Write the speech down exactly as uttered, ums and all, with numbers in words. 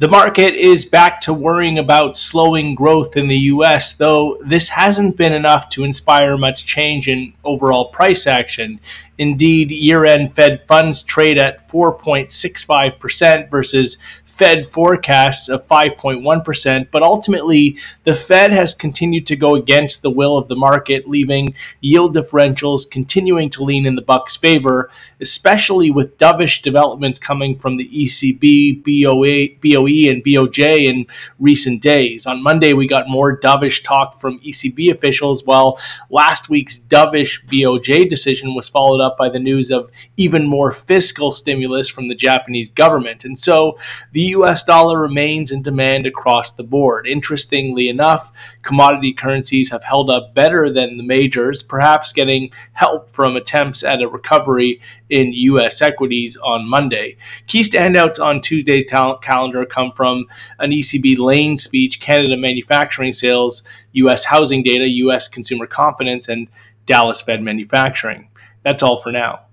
The market is back to worrying about slowing growth in the U S, though this hasn't been enough to inspire much change in overall price action. Indeed, year-end Fed funds trade at four point six five percent versus Fed forecasts of five point one percent, but ultimately the Fed has continued to go against the will of the market, leaving yield differentials continuing to lean in the buck's favor, especially with dovish developments coming from the E C B, B O E, B O E, and B O J in recent days. On Monday, we got more dovish talk from E C B officials, while last week's dovish B O J decision was followed up by the news of even more fiscal stimulus from the Japanese government. And so the U S dollar remains in demand across the board. Interestingly enough, commodity currencies have held up better than the majors, perhaps getting help from attempts at a recovery in U S equities on Monday. Key standouts on Tuesday's cal- calendar come from an E C B Lane speech, Canada manufacturing sales, U S housing data, U S consumer confidence, and Dallas Fed manufacturing. That's all for now.